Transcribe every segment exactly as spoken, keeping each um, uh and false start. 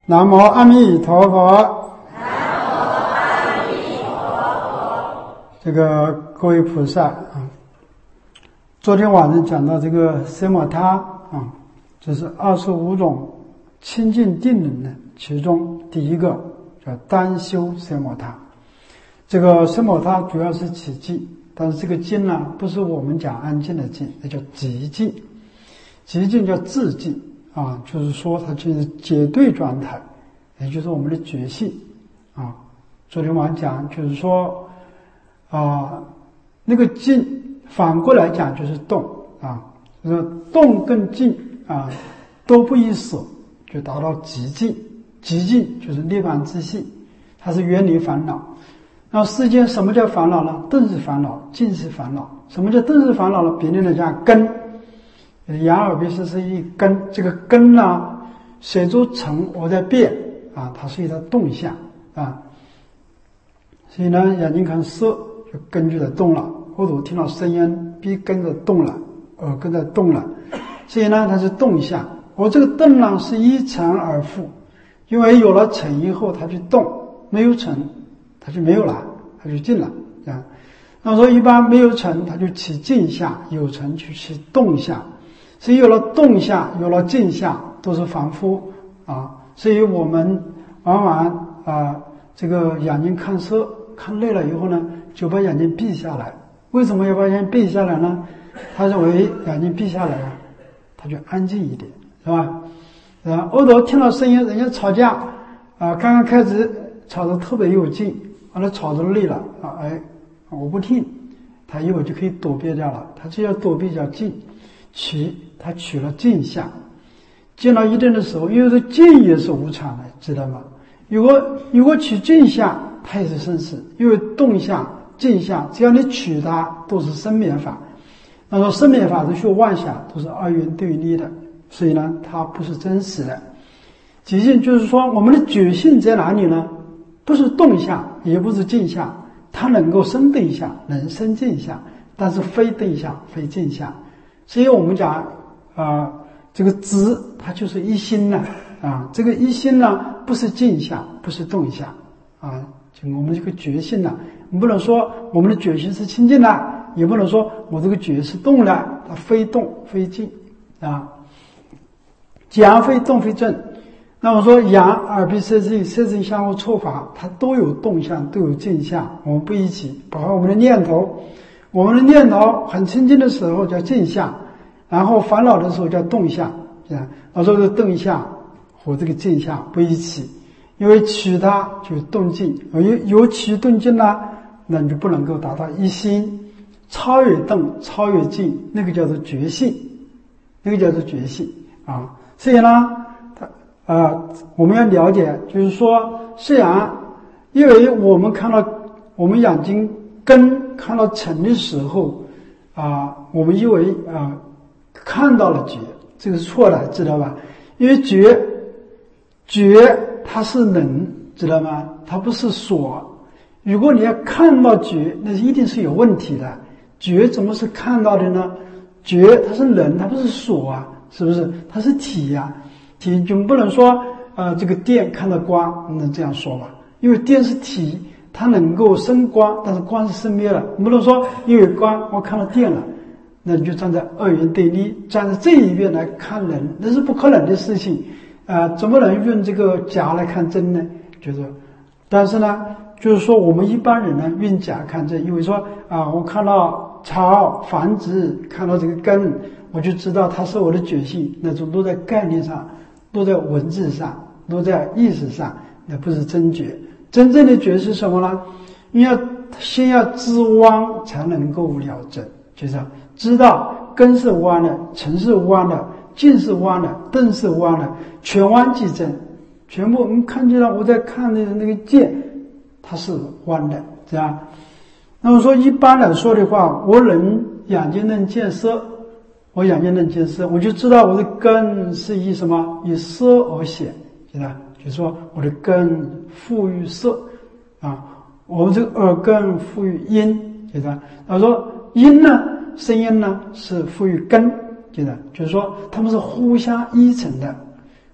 南无阿弥陀佛。 南无阿弥陀佛。 这个各位菩萨啊，昨天晚上讲到这个奢摩他啊，这是二十五种清净定能的其中第一个叫单修奢摩他。这个奢摩他主要是起静，但是这个静呢，不是我们讲安静的静，那叫极静。极静叫自静啊，就是说它就是解对状态，也就是我们的觉性啊。昨天晚上讲就是说啊，那个静反过来讲就是动啊，就是动跟静啊都不异舍，就达到极静。极静就是涅槃自性，它是远离烦恼。那世间什么叫烦恼呢？动是烦恼，静是烦恼。什么叫动是烦恼呢？别人来讲根，眼耳鼻舌身意根，这个根呢，水珠成我在变啊，它是一个动向啊。所以呢，眼睛看色就根就在动了，或者我听到声音，鼻跟着动了，耳跟着动了，所以呢，它是动向。我这个动呢是依成而复，因为有了成以后，它就动；没有成，它就没有了，它就静了啊。那说一般没有成，它就起静下；有成就起动下。所以有了动下，有了静下，都是凡夫啊。所以我们往往啊，这个眼睛看色看累了以后呢，就把眼睛闭下来。为什么要把眼睛闭下来呢？他认为眼睛闭下来啊，他就安静一点，是吧？啊，偶尔听到声音，人家吵架啊，刚刚开始吵得特别有劲，完了吵得累了啊，哎，我不听，他一会儿就可以躲避掉了。他只要躲避叫静，取他取了静下，静到一定的时候，因为这静也是无常的，知道吗？如果如果取静下，它也是生死，因为动下静下，只要你取它，都是生灭法。那说生灭法是学妄想，都是二元对立的，所以呢，它不是真实的。极静就是说，我们的觉性在哪里呢？不是动下，也不是静下，它能够生对下，能生静下，但是非对下，非静下。所以我们讲啊、呃，这个知它就是一心呢啊，这个一心呢不是静下，不是动下啊，就我们这个觉性呢，你不能说我们的觉性是清净的，也不能说我这个觉是动的，它非动非静啊，假非动非正。那我说眼耳鼻舌身意色声香味触法，它都有动向，都有静向，我们不一起，包括我们的念头。我们的念头很清净的时候叫静下，然后烦恼的时候叫动下，我说这个动下和这个静下不一起，因为取它就动静，有有取动静呢，那你就不能够达到一心，超越动，超越静，那个叫做觉性，那个叫做觉性啊。所以呢，它呃我们要了解，就是说，虽然因为我们看到我们眼睛根看到尘的时候啊，我们以为啊看到了觉，这个是错的，知道吧？因为觉觉它是能，知道吗？它不是所。如果你要看到觉，那一定是有问题的。觉怎么是看到的呢？觉它是能，它不是所啊，是不是？它是体呀、啊，体就不能说呃这个电看到光，能这样说吧？因为电是体。它能够生光，但是光是生灭了。不能说因为光我看到电了，那你就站在二元对立，站在这一边来看人，那是不可能的事情啊、呃！怎么能用这个假来看真呢？就是，但是呢，就是说我们一般人呢用假看真，因为说啊，我看到草繁殖，看到这个根，我就知道它是我的觉性，那种都在概念上，都在文字上，都在意识上，那不是真觉。真正的觉是什么呢？你要先要知弯才能够了真，就是知道根是弯的，尘是弯的，静是弯的，动是弯的，全弯即真。全部我们看见了，我在看的那个剑，它是弯的，这样。那么说一般来说的话，我能眼睛能见色，我眼睛能见色，我就知道我的根是以什么？以色而显，知道？就是说我的根赋予色啊，我们这个耳根赋予音，觉得？他说音呢，声音呢是赋予根，觉得？就是说他们是互相依存的，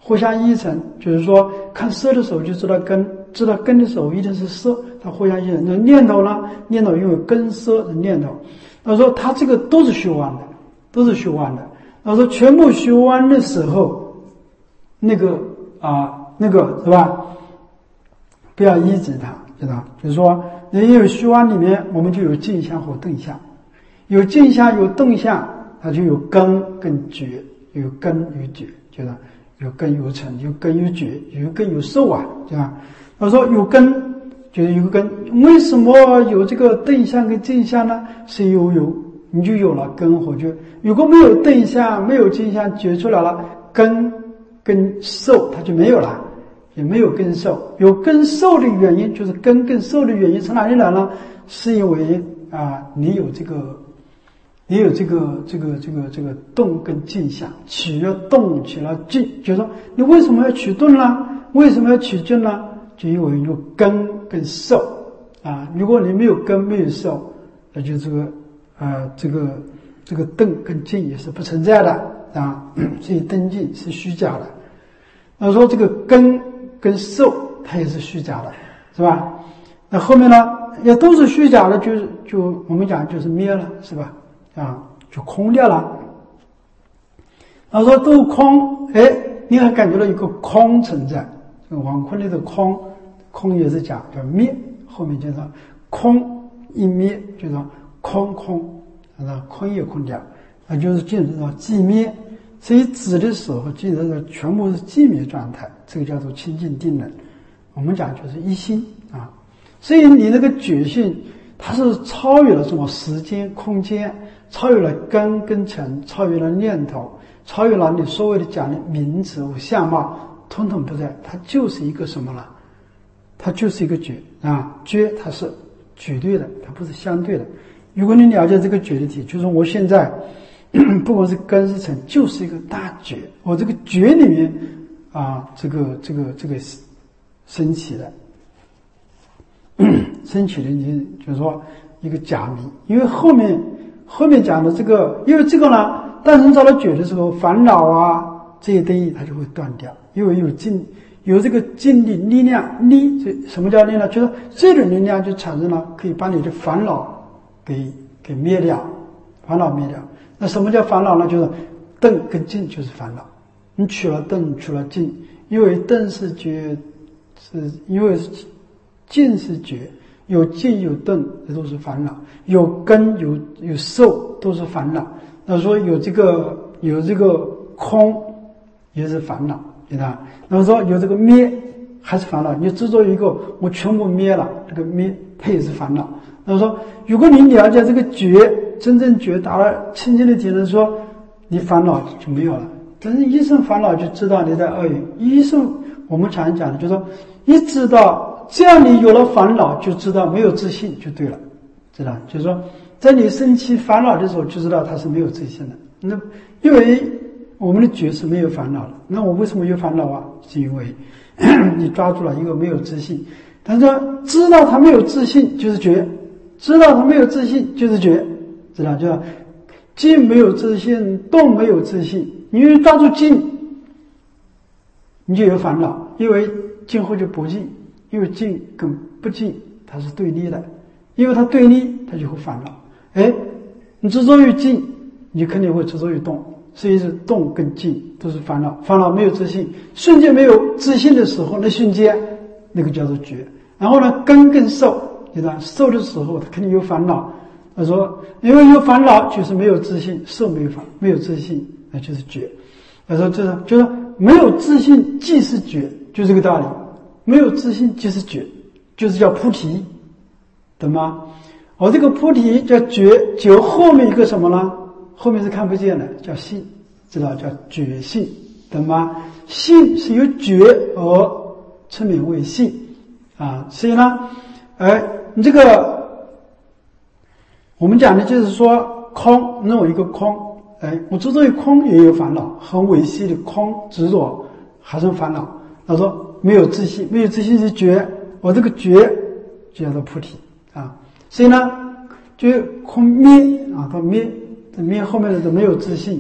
互相依存，就是说看色的时候就知道根，知道根的时候一定是色，它互相依存。那念头呢？念头因为根色的念头，他说他这个都是虚妄的，都是虚妄的。他说全部虚妄的时候，那个啊那个是吧？不要依止它，知道？就是说，因为虚妄里面我们就有镜像或动相，有镜像有动相，它就有根跟觉，有根有觉，知道？有根有尘，有根有觉，有根有受啊，对吧？他说有根就是有根，为什么有这个动相跟镜像呢？是有有你就有了根和觉。如果没有动相，没有镜像觉出来了，根跟受它就没有了，也没有根受。有根受的原因就是根跟受的原因从哪里来呢？是因为啊，你有这个。也有这个这个这个这个动跟静相，起了动起了静，就是说你为什么要取动呢？为什么要取静呢？就因为有根跟受啊。如果你没有根没有受，那就这个呃这个这个动跟静也是不存在的啊。所以动静是虚假的。那说这个根跟受它也是虚假的，是吧？那后面呢也都是虚假的，就是就我们讲就是灭了，是吧？啊，就空掉了。他说都空，哎，你还感觉到一个空存在。这个王坤里的空，空也是假，叫灭，后面就是空一灭，就是空空，啊，空也空掉，啊，就是进入到寂灭。所以止的时候，进入到全部是寂灭状态，这个叫做清净定能。我们讲就是一心啊，所以你那个觉性，它是超越了什么时间、空间。超越了根跟尘，超越了念头，超越了你所谓的讲的名词和相貌，统统不在。它就是一个什么了？它就是一个觉啊，觉它是绝对的，它不是相对的。如果你了解这个觉的体，就是我现在不管是根是尘，就是一个大觉。我这个觉里面啊，这个这个这个升起的，升起的，你就是说一个假名，因为后面。后面讲的这个，因为这个呢，当人找到觉的时候，烦恼啊这些东西它就会断掉，因为有静，有这个静力力量力，这什么叫力量？就是这种力量就产生了，可以把你的烦恼给给灭掉，烦恼灭掉。那什么叫烦恼呢？就是动跟静就是烦恼。你取了动，取了静，因为动是觉，是因为静是觉。有静有动，这都是烦恼；有根有有受，都是烦恼。那说有这个有这个空，也是烦恼，对吧？那么说有这个灭，还是烦恼。你执着一个，我全部灭了，这个灭它也是烦恼。那么说，如果你了解这个觉，真正觉达了清净的体能，说你烦恼就没有了。但是一生烦恼就知道你在恶语。一生我们常讲的，就是说一知道。这样你有了烦恼，就知道没有自信就对了，知道？就是说，在你生气烦恼的时候，就知道他是没有自信的。那因为我们的觉是没有烦恼的，那我为什么有烦恼啊？是因为你抓住了一个没有自信。但是知道他没有自信就是觉，知道他没有自信就是觉，知道？就静没有自信，动没有自信。你抓住静，你就有烦恼，因为静后就不静。因为静跟不静它是对立的，因为它对立它就会烦恼。哎，你执着于静，你肯定会执着于动，所以是动跟静都是烦恼。烦恼没有自信，瞬间没有自信的时候，那瞬间那个叫做觉。然后呢，根跟受，你知道受的时候他肯定有烦恼。他说，因为有烦恼就是没有自信，受没有烦没有自信，那就是觉。他说这是就是没有自信即是觉，就这个道理。没有自信即是觉，就是叫菩提，懂吗？我这个菩提叫觉，觉后面一个什么呢？后面是看不见的，叫信，知道叫觉性，懂吗？信是由觉而称名为信啊。所以呢，哎，你这个我们讲的就是说空，认为一个空，哎，我执着于空也有烦恼，很维系的空执着还是烦恼。他说。没有自信，没有自信是觉，我这个觉就叫做菩提啊。所以呢，就空灭啊，到灭，这灭后面的都没有自信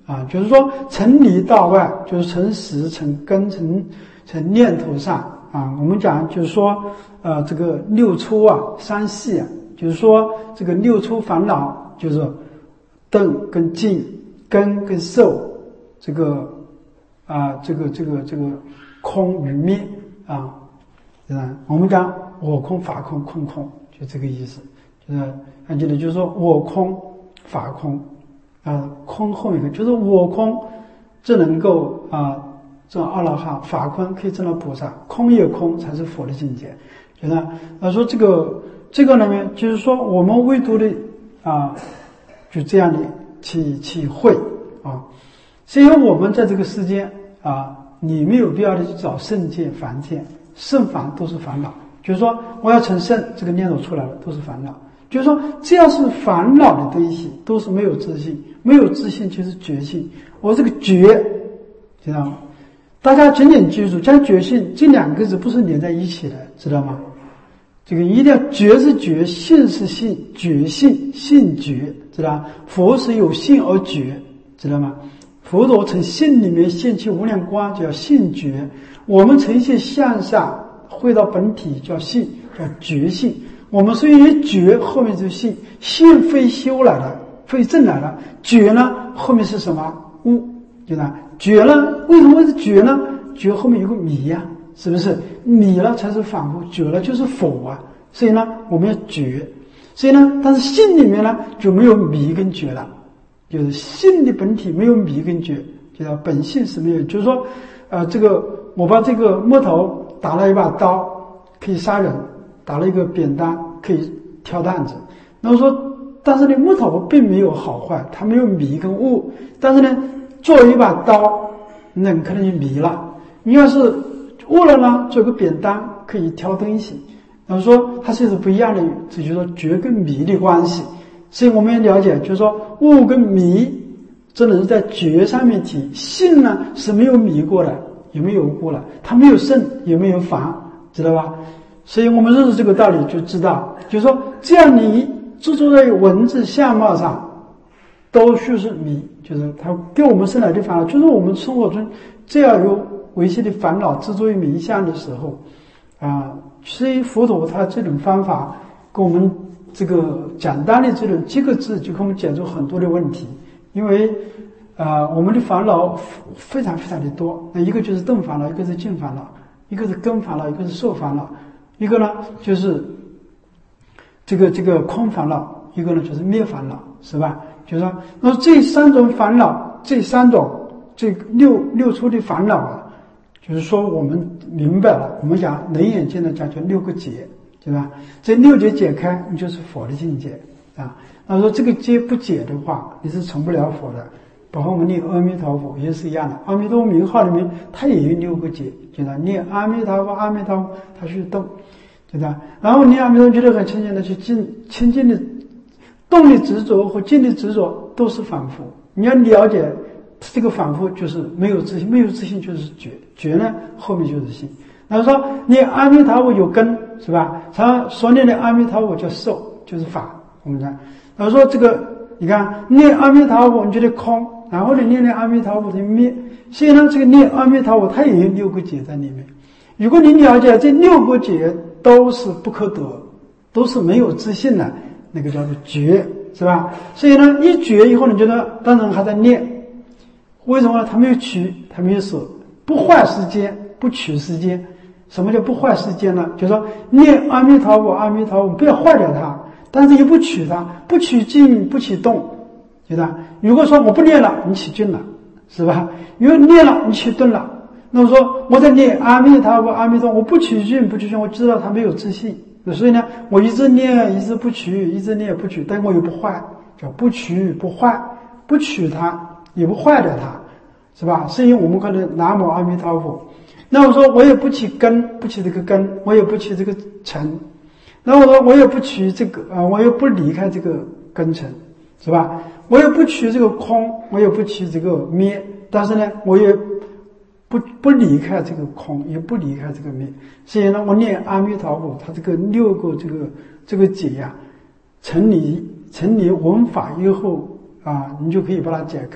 啊，就是说从里到外，就是从识、从根、从从念头上啊。我们讲就是说，呃，这个六出啊，三系啊，就是说这个六出烦恼就是动跟静、根跟受，这个啊，这个这个这个空与灭啊，对吧？我们讲我空、法空、空空，就这个意思，就是还记得就是说我空、法空。啊，空后面一个就是我空，只能够啊证阿罗汉；法空可以证到菩萨，空也空才是佛的境界。觉得他说这个这个里面就是说我们唯独的啊，就这样的去去会啊，所以我们在这个世间啊，你没有必要的去找圣界、凡界，圣凡都是烦恼。就是说我要成圣，这个念头出来了都是烦恼。就是说只要是烦恼的东西，都是没有自信。没有自信就是觉性，我这个觉，知道吗？大家紧紧记住，将觉性这两个字不是连在一起的，知道吗？这个一定要觉是觉，性是性，觉性性觉，知道吗？佛是有性而觉，知道吗？佛陀从性里面现起无量光，叫性觉。我们呈现向上，回到本体叫性，叫觉性。我们所以觉后面就是性，性非修来的。非正来了，觉呢后面是什么？悟，对吧？觉呢为什么是觉呢？觉后面有个迷呀、啊，是不是？迷了才是反复，觉了就是否啊。所以呢，我们要觉。所以呢，但是性里面呢就没有迷跟觉了，就是性的本体没有迷跟觉，就是本性是没有。就是说，呃，这个我把这个木头打了一把刀可以杀人，打了一个扁担可以挑担子，那么说。但是呢，木头并没有好坏，它没有迷跟悟。但是呢，做一把刀，那可能就迷了。你要是悟了呢，做个扁担可以挑东西。然后说它是不一样的，这就是说觉跟迷的关系。所以我们要了解，就是说悟跟迷，只能是在觉上面提。性呢是没有迷过的，也没有悟了，它没有胜，也没有凡，知道吧？所以我们认识这个道理，就知道，就是说这样你。执着在文字相貌上，都须是迷，就是它给我们生来的烦恼，就是我们生活中这样有维系的烦恼，执着于名相的时候，啊，所以佛陀他这种方法跟我们这个简单的这种几个字，就给我们解除很多的问题。因为啊，我们的烦恼非常非常的多，那一个就是动烦恼，一个是静烦恼，一个是根烦恼，一个是受烦恼，一个呢就是这个这个空烦恼，一个呢就是灭烦恼，是吧？就是说，那这三种烦恼，这三种这六六出的烦恼啊，就是说我们明白了，我们讲《楞严经》的讲叫六个结，对吧？这六结解开，你就是佛的境界啊。那说这个结不解的话，你是成不了佛的。包括我们念阿弥陀佛也是一样的，阿弥陀佛名号里面它也有六个结，就是念阿弥陀佛，阿弥陀佛，它去动。对吧？然后你阿弥陀佛觉得很清净的，去静清净的动力执着和静的执着都是反复。你要了解这个反复，就是没有自信，没有自信就是觉，觉呢后面就是心。然后说你阿弥陀佛有根，是吧？他所念的阿弥陀佛叫受，就是法。我们讲，然后说这个，你看念阿弥陀佛你觉得空，然后你念念阿弥陀佛的灭，所以呢，这个念阿弥陀佛它也有六个结在里面。如果你了解这六个结都是不可得，都是没有自信的，那个叫做觉，是吧？所以呢，一觉以后，你觉得当然还在念，为什么呢？他没有取，他没有舍，不坏世间，不取世间。什么叫不坏世间呢？就是说念阿弥陀佛，阿弥陀佛，不要坏掉它，但是也不取它，不取静，不起动，对吧？如果说我不念了，你起静了，是吧？如果念了，你起动了。那么说我在念阿弥陀佛，阿弥陀佛，我不取静不取静，我知道他没有自信，所以呢，我一直念，一直不取，一直念不取，但我又不坏，叫不取不坏，不取它也不坏掉它，是吧？所以我们可能南无阿弥陀佛。那我说我也不起根，不起这个根，我也不起这个尘，那我说我也不取这个啊、呃，我也不离开这个根尘，是吧？我也不取这个空，我也不取这个灭，但是呢，我也不不离开这个空，也不离开这个灭。所以呢，我念阿弥陀佛，它这个六个这个这个解呀、啊，成你成你闻法以后啊，你就可以把它解开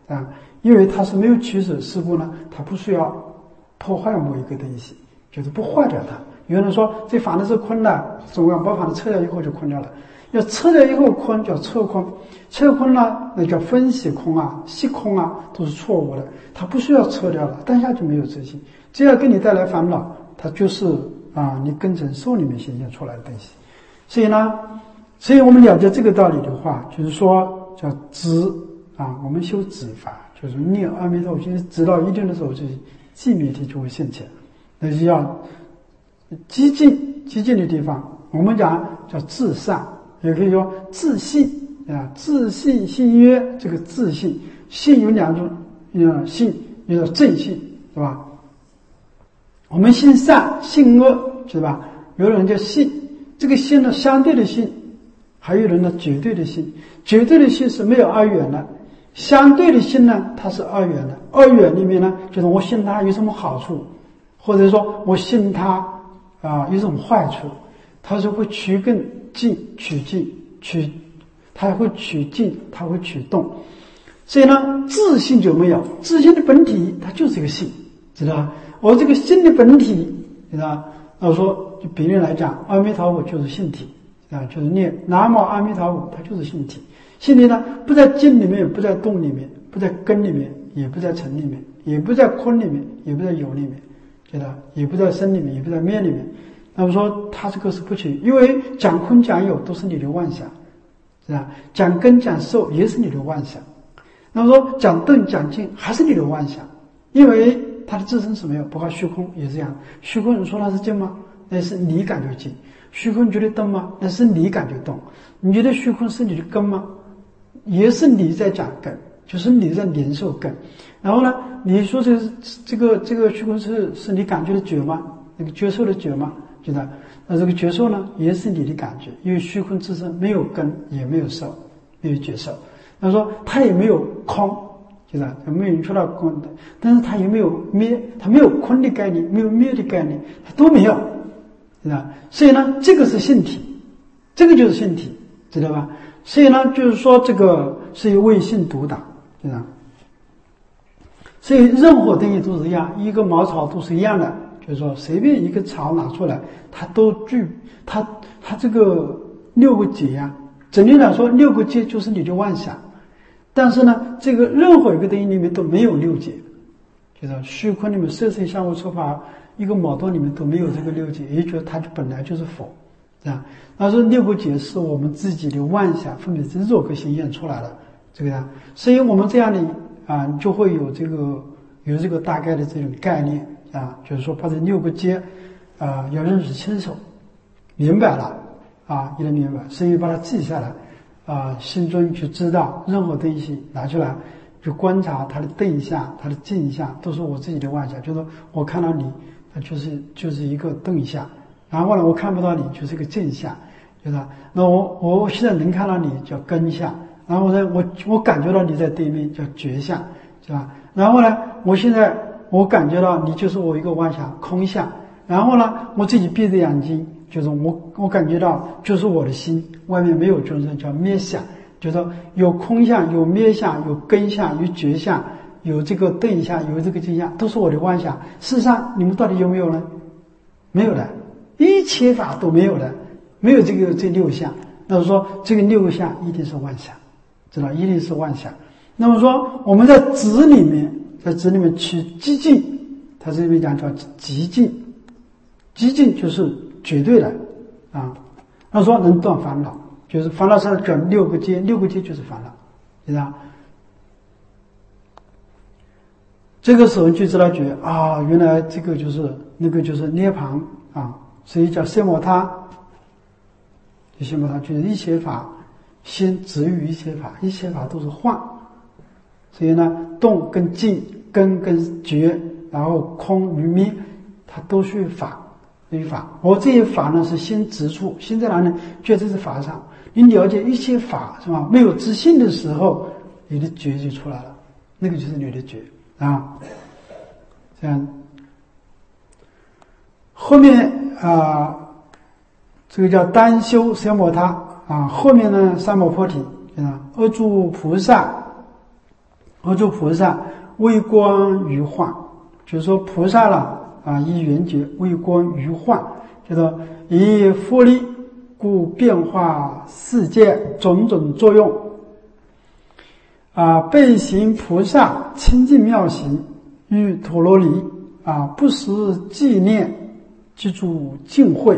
啊，因为它是没有取舍事故呢，它不需要破坏某一个东西，就是不坏掉它。有人说这房子是空的，总要把房子撤掉以后就空掉了。要撤掉以后空叫测空，测空呢那叫分析空啊、析空啊，都是错误的。它不需要撤掉了，当下就没有自信。只要给你带来烦恼，它就是啊你根尘受里面显现出来的东西。所以呢，所以我们了解这个道理的话，就是说叫止啊，我们修止法，就是念阿弥陀佛经，直到一定的时候，就是寂灭体就会现前。那就要激进激进的地方，我们讲叫至善。也可以说自信啊，自信信约，这个自信信有两种，呃，信也叫正信，是吧？我们信善信恶，是吧？有人叫信，这个信呢相对的信，还有人呢绝对的信。绝对的信是没有二元的，相对的信呢它是二元的。二元里面呢，就是我信它有什么好处，或者说我信它啊有什么坏处，它是会取更进取进取，它会取进，它会取动。所以呢，自信就没有，自信的本体它就是一个信，知道吧？我这个信的本体，知道吧？我说就比例来讲，阿弥陀佛就是性体啊，就是念南无阿弥陀佛，它就是性体。性体呢，不在静里面，不在动里面，不在根里面，也不在尘里面，也不在空里面，也不在有里面，知道吧？也不在身里面，也不在面里面。那么说他这个是不取，因为讲空讲有都是你的妄想，是吧？讲根讲受也是你的妄想。那么说讲动讲静还是你的妄想，因为它的自身是没有，包括虚空也是这样。虚空你说它是静吗？那是你感觉静。虚空你觉得动吗？那是你感觉动。你觉得虚空是你的根吗？也是你在讲根，就是你在连受根。然后呢，你说这个这个这个虚空是是你感觉的觉吗？那个觉受的觉吗？觉得那这个觉受呢，也是你的感觉，因为虚空自身没有根，也没有受，没有觉受。他说它也没有空，就是没有出到空的，但是它也没有灭，它没有空的概念，没有灭的概念，它都没有，知道？所以呢，这个是性体，这个就是性体，知道吧？所以呢，就是说这个是以为性独挡，知道？所以任何东西都是一样，一个茅草都是一样的。就是说，随便一个草拿出来，它都具它它这个六个结呀、啊。整体来说，六个结就是你的妄想。但是呢，这个任何一个东西里面都没有六结，就是虚空里面色身相互触法，一个毛洞里面都没有这个六结，也就是它本来就是佛，啊。但是六个结是我们自己的妄想分别执着给显现出来的，这个样。所以我们这样的啊，就会有这个有这个大概的这种概念。啊，就是说把这六个阶啊要认识清楚，明白了啊，一定明白，所以把它记下来啊，心中去知道任何东西拿出来去观察它的动向、它的静向，都是我自己的妄想。就是说我看到你，它就是就是一个动向，然后呢，我看不到你，就是一个静向，就是那我我现在能看到你叫根向，然后呢，我我感觉到你在对面叫觉向，是吧？然后呢，我现在。我感觉到你就是我一个妄想空相，然后呢，我自己闭着眼睛，就是我我感觉到就是我的心，外面没有众生叫灭相，就是说有空相、有灭相、有根相、有觉相、有这个动相、有这个静相，都是我的妄想。事实上，你们到底有没有呢？没有的，一切法都没有的，没有这个这六相。那么说，这个六个相一定是妄想，知道？一定是妄想。那么说，我们在止里面。在这里面取激进，他这边讲叫极进，极进就是绝对的啊。他说能断烦恼，就是烦恼上讲六个阶，六个阶就是烦恼，知道？这个时候就知道觉啊，原来这个就是那个就是涅槃啊，所以叫色摩他。就色摩他就是一切法先止于一切法，一切法都是幻。所以呢，动跟静、根跟觉，然后空与灭，它都属于法，属于法。我这些法呢是心直处，心在哪里？觉这是法上。你了解一切法是吧？没有自信的时候，你的觉就出来了，那个就是你的觉啊。这样，后面啊，这个叫单修三摩他啊，后面呢三摩菩提啊，阿住菩萨。 阿阇菩萨为观于幻，就是说菩萨了啊，以缘觉为观于幻，就是说以佛力故变化世界种种作用啊，备行菩萨清净妙行与陀罗尼啊，不时纪念记住净慧。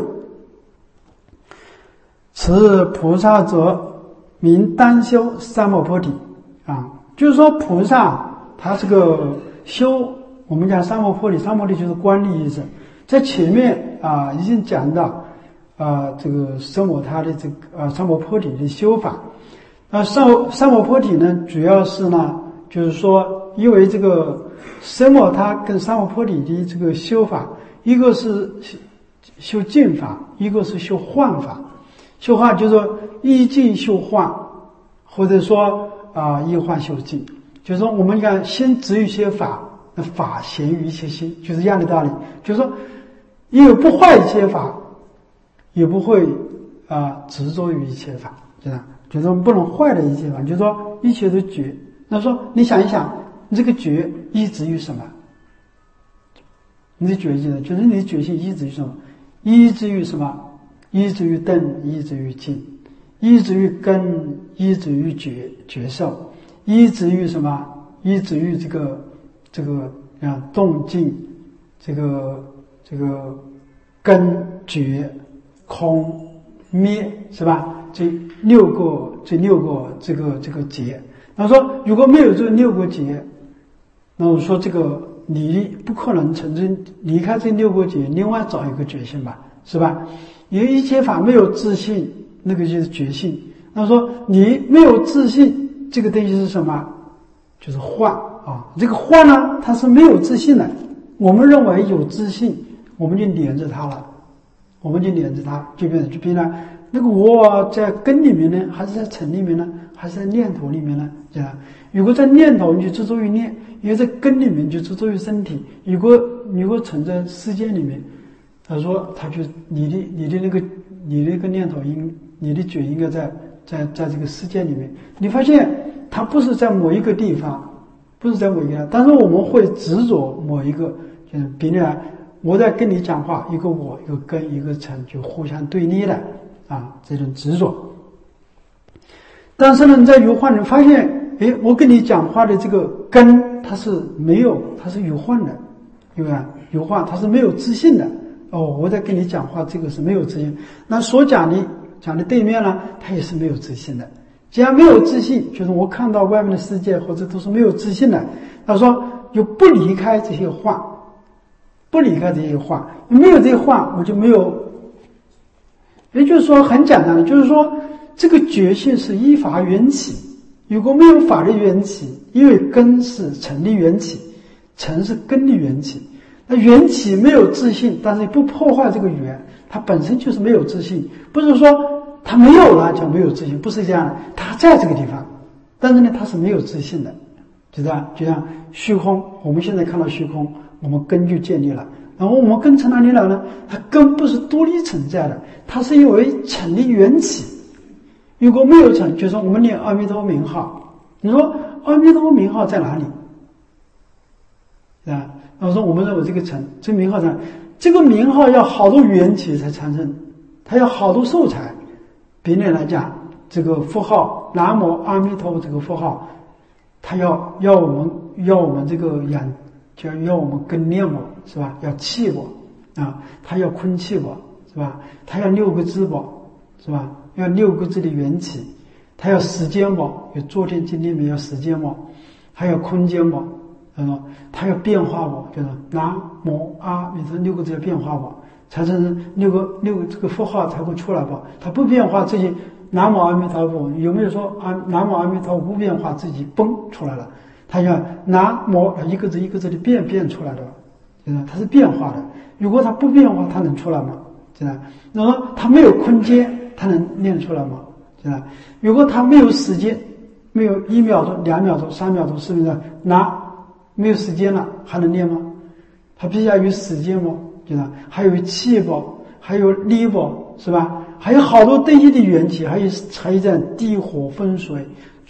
此菩萨者名单修三摩菩提啊，就是说菩萨他这个修，我们讲三摩菩提，三摩菩提就是观力意思。在前面啊已经讲到啊这个三摩他的这个啊三摩菩提的修法。啊三三摩菩提呢，主要是呢就是说，因为这个三摩他跟三摩菩提的这个修法，一个是修净法，一个是修幻法。修幻就是说依净修幻，或者说啊依幻修净，就是说我们看先执一些法，那法咸于一切心，就是一样的道理。就是说也有不坏一切法，也不会啊执着于一切法，知道？就是说不能坏的一切法，就是说一切都觉。那说你想一想，你这个觉依止于什么？你的觉性就是你的觉性依止于什么？依止于什么？依止于灯，依止于静，依止于根，依止于觉觉受，依止于什么？依止于这个这个啊动静，这个这个根觉空灭，是吧？这六个这六个这个这个结。那说如果没有这六个结，那我说这个你不可能成真离开这六个结，另外找一个觉性吧，是吧？因为一切法没有自信，那个就是觉性。那说你没有自信，这个东西是什么？就是幻啊。这个幻呢，它是没有自信的。我们认为有自信，我们就连着它了，我们就连着它，就变成就变成那个我在根里面呢，还是在尘里面呢，还是在念头里面呢？这样，如果在念头，你就执着于念；因为在根里面就执着于身体。如果如果存在世界里面，他说他就你的你的那个你的那个念头应你的觉应该在在在这个世界里面。你发现它不是在某一个地方，不是在某一个地方，但是我们会执着某一个，就是比如我在跟你讲话，一个我一个根一个尘就互相对立的啊，这种执着。但是呢，你在有幻中发现，诶，我跟你讲话的这个根它是没有，它是有幻的，对吧？有幻它是没有自信的。哦，我在跟你讲话，这个是没有自信。那所讲的讲的对面呢，他也是没有自信的。既然没有自信，就是我看到外面的世界或者都是没有自信的。他说就不离开这些话，不离开这些话，没有这些话，我就没有。也就是说很简单的，就是说这个觉性是依法缘起。如果没有法的缘起，因为根是尘的缘起，尘是根的缘起。那缘起没有自信，但是不破坏这个缘，它本身就是没有自信。不是说它没有了就没有自信，不是这样的，它在这个地方，但是呢它是没有自信的，就这样。就像虚空，我们现在看到虚空，我们根就建立了。然后我们根从哪里来呢？它根不是独立存在的，它是因为成立缘起。如果没有成，就是说我们念阿弥陀名号，你说阿弥陀名号在哪里？啊？我说我们认为这个成这个名号上，这个名号要好多缘起才产生，它要好多素材。比例来讲，这个符号南无阿弥陀佛这个符号，它要要我们要我们这个养，就要我们跟念我，是吧？要气我啊，它要空气我，是吧？它要六个字我，是吧？要六个字的缘起，它要时间我，有昨天今天没有时间我，还有空间我。嗯，它要变化我，就是南无阿弥陀六个字要变化我，才是六个六个这个符号才会出来吧。它不变化自己，南无阿弥陀佛有没有说阿南无阿弥陀佛不变化自己嘣出来了？它要南无一个字一个字的变变出来的，就是它是变化的。如果它不变化，它能出来吗？对吧？那么它没有空间，它能念出来吗？对吧？如果它没有时间，没有一秒钟、两秒钟、三秒钟、四秒钟，拿没有时间了，还能念吗？它必须要有时间吗？对吧？还有气不，还有力不，是吧？还有好多东西的缘起，还有还有这样地火风水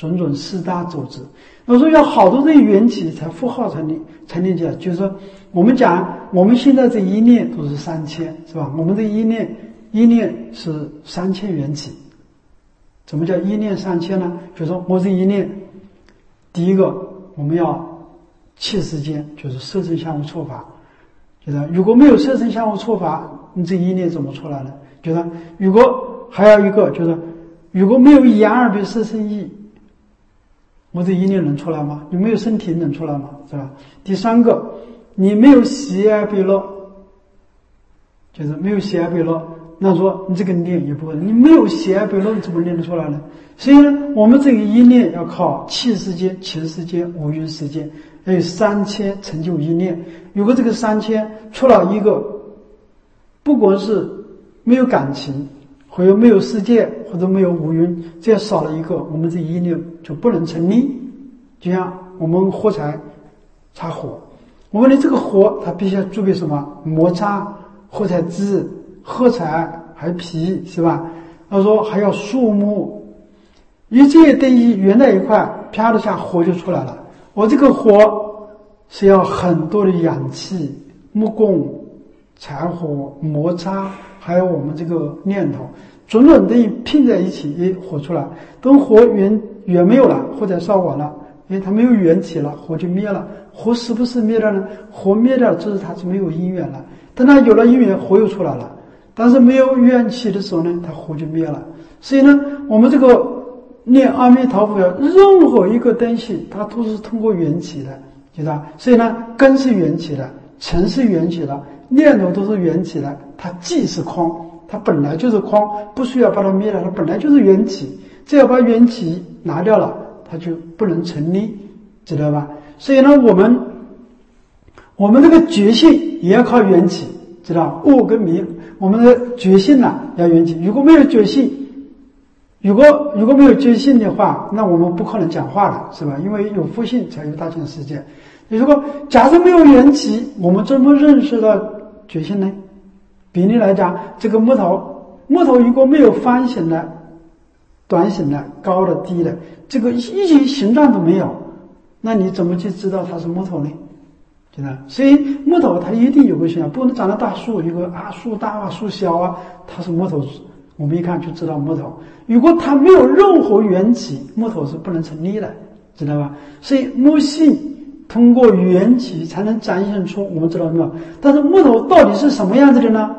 种种四大组织。我说要好多这缘起才符号才立才立起来，就是说我们讲我们现在这一念都是三千，是吧？我们的一念一念是三千缘起。怎么叫一念三千呢？就是说我这一念，第一个我们要气时间，就是色身相互错法。就是如果没有色身相互错法，你这一念怎么出来呢？就是如果还有一个就是如果没有眼耳鼻舌身意，我这一念能出来吗？你没有身体能出来吗？是吧？第三个，你没有喜爱悲乐，就是没有喜爱悲乐，那说你这个念也不会，你没有喜爱悲乐，你怎么念得出来呢？所以呢，我们这个一念要靠气时间、情时间、五蕴时间，还有三千成就一念。如果这个三千出了一个，不管是没有感情，或者没有世界，或者没有五蕴，这样少了一个，我们这一念就不能成立。就像我们火柴擦火，我问你这个火它必须要具备什么？摩擦、火柴枝、火柴还有皮，是吧？他说还要树木，一切东西圆在一块，啪的下火就出来了。我这个火是要很多的氧气、木工、柴火、摩擦，还有我们这个念头，种种东西拼在一起，诶，火出来。等火源源没有了，或者烧完了，诶，它没有缘起了，火就灭了。火是不是灭了呢？火灭掉，就是它是没有因缘了。等它有了因缘，火又出来了。但是没有缘起的时候呢，它火就灭了。所以呢，我们这个念阿弥陀佛，任何一个东西，它都是通过缘起的，知道？所以呢，根是缘起的，尘是缘起的，念头都是缘起的。它既是空，它本来就是空，不需要把它灭了，它本来就是缘起。只要把缘起拿掉了，它就不能成立，知道吧？所以呢，我们我们这个觉性也要靠缘起，知道？悟跟迷，我们的觉性呢要缘起。如果没有觉性，如果如果没有觉性的话，那我们不可能讲话了，是吧？因为有佛性才有大千世界。如果假设没有缘起，我们怎么认识到觉性呢？比例来讲，这个木头，木头如果没有方形的、短形的、高的、低的，这个一些形状都没有，那你怎么去知道它是木头呢？对吧？所以木头它一定有个形状，不能长得大树，有个啊树大啊树小啊，它是木头，我们一看就知道木头。如果它没有任何缘起，木头是不能成立的，知道吧？所以木性通过缘起才能展现出，我们知道没有？但是木头到底是什么样子的呢？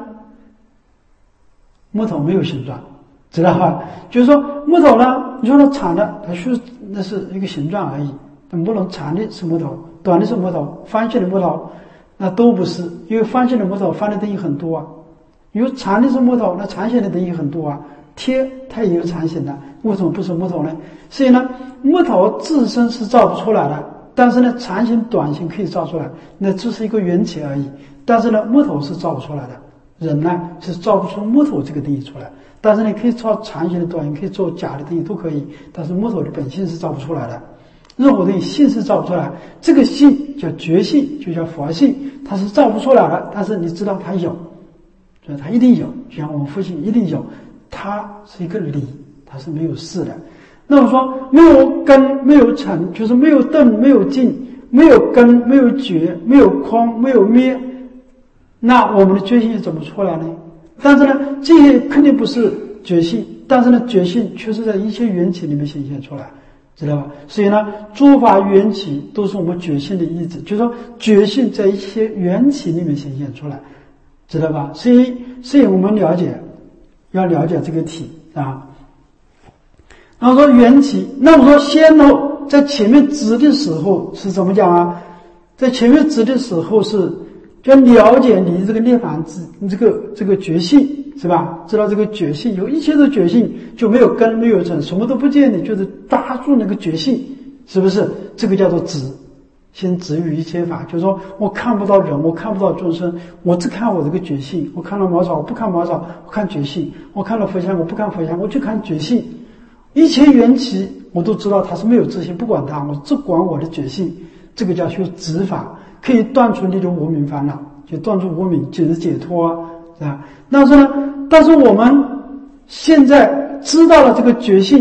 木头没有形状，知道吧？就是说木头呢，你说它长的，它是那是一个形状而已。木头长的是木头，短的是木头，方形的木头那都不是，因为方形的木头方的东西很多啊。有长的是木头，那长形的东西很多啊。铁它也有长形的，为什么不是木头呢？所以呢，木头自身是造不出来的，但是呢，长形、短形可以造出来，那只是一个缘起而已。但是呢，木头是造不出来的，人呢是造不出木头这个东西出来。但是呢，可以造长形的、短形，可以做假的东西都可以，但是木头的本性是造不出来的。任何东西性是造不出来，这个性叫觉性，就叫佛性，它是造不出来的。但是你知道它有，所以它一定有，就像我们佛性一定有，它是一个理，它是没有事的。那么说没有根没有尘，就是没有动没有静，没有根没有觉，没有空没有灭，那我们的觉性怎么出来呢？但是呢，这些肯定不是觉性，但是呢，觉性却是在一切缘起里面显现出来，知道吧？所以呢，诸法缘起都是我们觉性的意志，就是说觉性在一些缘起里面显现出来，知道吧？所以，所以我们了解，要了解这个体啊。然后说缘起，那么说先头在前面指的时候是怎么讲啊？在前面指的时候是就了解你这个涅槃之你这个这个觉性，是吧？知道这个觉性，有一切的觉性就没有根没有尘，什么都不见，你就是抓住那个觉性，是不是？这个叫做止，先止于一切法，就是说我看不到人，我看不到众生，我只看我这个觉性。我看到茅草，我不看茅草，我看觉性；我看到佛像，我不看佛像，我就看觉性。一切缘起，我都知道它是没有自性，不管它，我只管我的觉性。这个叫修止法，可以断除你的无明烦恼，就断除无明，就是解脱啊，是吧？但是呢，但是我们现在知道了这个觉性，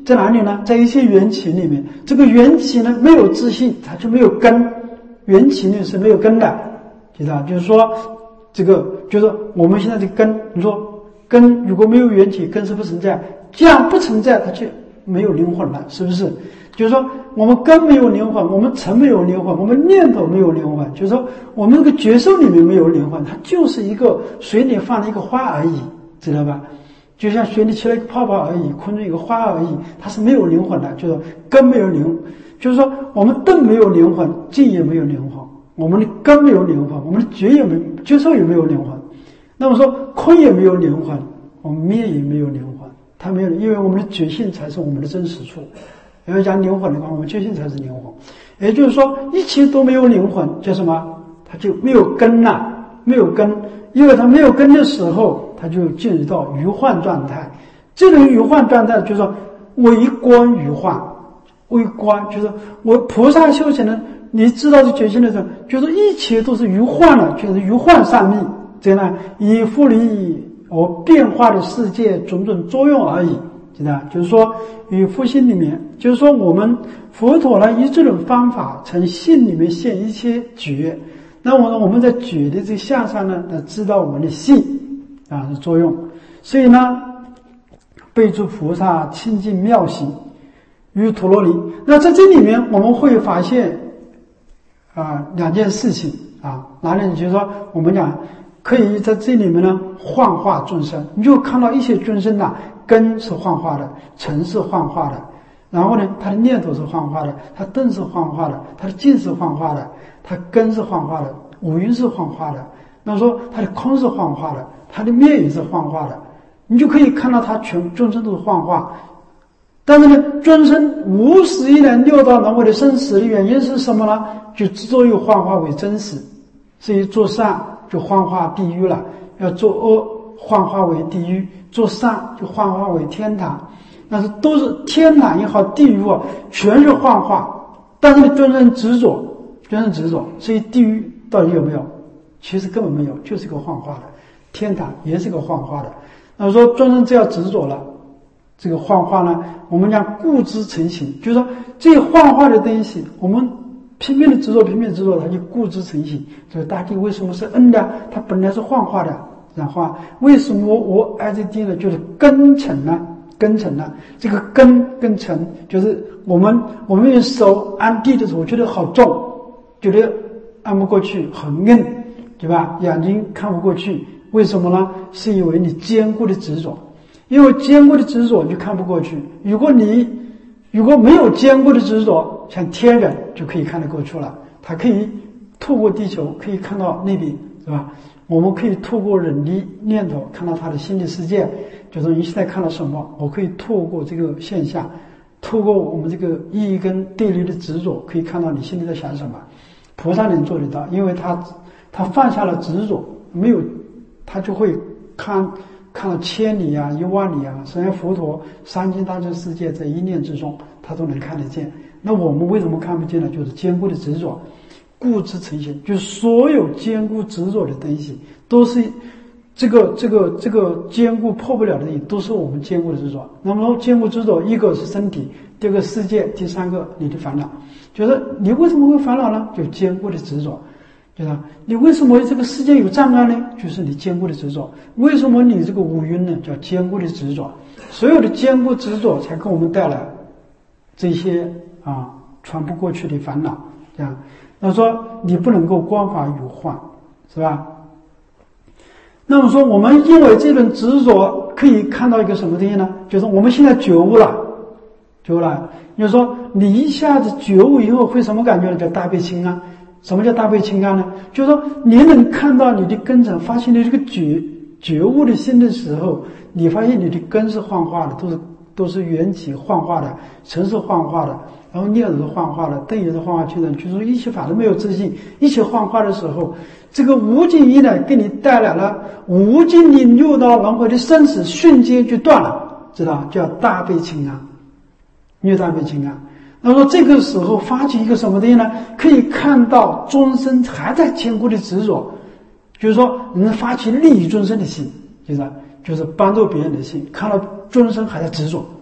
在哪里呢？在一些缘起里面，这个缘起呢没有自信，它就没有根，缘起呢是没有根的，知道？就是说，这个就是我们现在的根，你说根如果没有缘起，根是不存在，这样不存在，它就没有灵魂了，是不是？就是说，我们根没有灵魂，我们尘没有灵魂，我们念头没有灵魂，就是说，我们这个觉受里面没有灵魂，它就是一个水里放了一个花而已，知道吧？就像水里起了一个泡泡而已，空中一个花而已，它是没有灵魂的，就是根没有灵，就是说，我们动没有灵魂，静也没有灵魂，我们的根没有灵魂，我们的觉也没觉受也没有灵魂。那么说，空也没有灵魂，我们灭也没有灵魂，它没有，因为我们的觉性才是我们的真实处。要讲灵魂的话，我们觉性才是灵魂。也就是说，一切都没有灵魂，叫什么？它就没有根了，没有根。因为它没有根的时候，它就进入到余幻状态。这种余幻状态就是说微观余幻，微观就是我菩萨修行呢，你知道这觉性的时候，就是一切都是余幻了，就是余幻上密，这样呢，以复离而变化的世界种种作用而已。知道，就是说与复性里面，就是说我们佛陀呢以这种方法从性里面现一切觉，那么我们在觉的这个相上呢，来知道我们的性啊的作用。所以呢，备诸菩萨清净妙行于陀罗尼。那在这里面我们会发现啊两件事情啊，哪里就是说我们讲可以在这里面呢幻化众生，你就看到一些众生呐、啊。根是幻化的，尘是幻化的，然后呢，他的念头是幻化的，他动是幻化的，他的静是幻化的，他根是幻化的，五蕴是幻化的。那么说，他的空是幻化的，他的灭也是幻化的，你就可以看到他全众生都是幻化。但是呢，众生无始以来六道轮回的生死的原因是什么呢？就执着于幻化为真实，所以做善就幻化地狱了，要做恶幻化为地狱。做善就幻化为天堂，但是都是天堂也好，地狱啊，全是幻化。但是呢，众生执着，众生执着，所以地狱到底有没有？其实根本没有，就是个幻化的。天堂也是个幻化的。那么说，众生只要执着了，这个幻化呢，我们讲固执成形，就是说这幻化的东西，我们拼命的执着，拼命的执着，它就固执成形。这个大地为什么是恩的？它本来是幻化的。然后啊，为什么我爱这地呢？就是根尘呢，根尘呢，这个根跟尘，就是我们我们用手按地的时候，觉得好重，觉得按不过去，很硬，对吧？眼睛看不过去，为什么呢？是因为你坚固的执着，因为坚固的执着你就看不过去。如果你如果没有坚固的执着，像天人就可以看得过去了，他可以透过地球可以看到那边，是吧？我们可以透过人的念头看到他的心理世界，就是你现在看到什么，我可以透过这个现象，透过我们这个意义跟对立的执着，可以看到你心里在想什么。菩萨能做得到，因为他他放下了执着，没有他就会看看到千里啊，一万里啊，虽然佛陀三经大千世界在一念之中，他都能看得见。那我们为什么看不见呢？就是坚固的执着。固执成形，就是所有坚固执着的东西，都是这个这个这个坚固破不了的东西，都是我们坚固的执着。那么坚固执着，一个是身体，第二个世界，第三个你的烦恼。就是你为什么会烦恼呢？就坚固的执着。就是你为什么这个世界有障碍呢？就是你坚固的执着。为什么你这个五蕴呢？叫坚固的执着。所有的坚固执着才给我们带来这些啊传不过去的烦恼，这样。那说你不能够观法有幻，是吧？那么说我们因为这种执着可以看到一个什么东西呢？就是我们现在觉悟了，觉悟了。就是说你一下子觉悟以后会什么感觉呢？叫大悲清安。什么叫大悲清安呢？就是说你能看到你的根尘，发现你这个觉觉悟的心的时候，你发现你的根是幻化的，都是都是缘起幻化的，尘是幻化的。然后念头是幻化的，灯也是幻化去的，就是一切法都没有自信，一切幻化的时候，这个无尽意呢，给你带来了无尽的六道轮回的生死，瞬间就断了，知道？叫大悲清安，越大悲清安。那么说这个时候发起一个什么东西呢？可以看到众生还在坚固的执着，就是说能发起利益众生的心，就是就是帮助别人的心，看到众生还在执着。